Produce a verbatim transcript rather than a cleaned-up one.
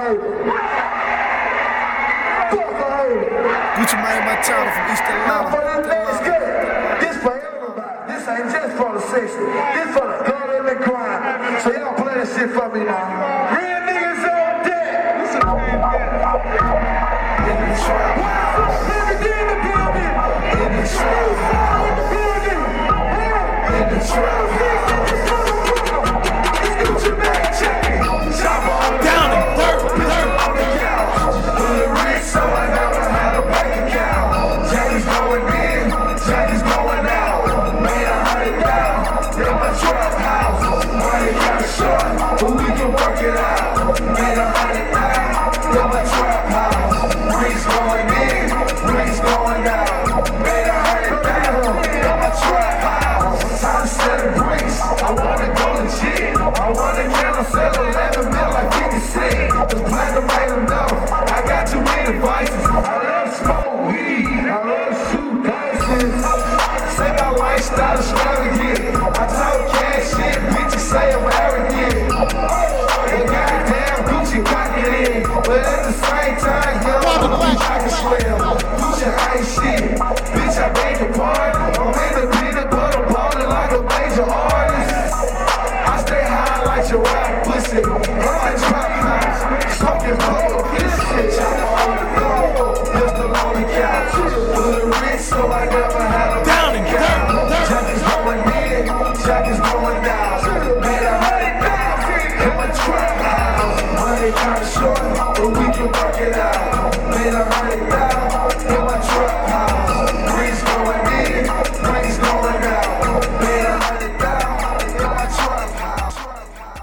Gucci Mane, my child from East Carolina. Now for this next skirt, this for everybody. This ain't just for the sixty. This for the girl in the grind. So y'all play that shit for me now. Real niggas on deck. Listen to me, in the trap house. Niggas in the building. In the trap house. In the trap house. It's Gucci Mane checking. Chopper on the down and dirt, dirt on the couch. Put a ring so I never had a bank account. Jackie's going in, Jackie's going out. Made a hundred down in my trap house. Money got short, but we can work it out. Made a hundred down in my trap house. Rings going in, rings going out. Made a hundred down in my trap house. Time to celebrate. I wanna go legit. I wanna count and sell eleven mil like fifty cent. The platinum ain't enough. I got too many vices. I love smoke weed. I love shoot dices. Say my lifestyle extravagant. I talk cash shit. Bitches say I'm arrogant. And goddamn Gucci got it in. But at the same time, yo, I can slam. Gucci ain't shit. Bitch, I beg your pardon. I'm independent, but I'm ballin' like a major artist. I stay high like your rap pussy. I'm like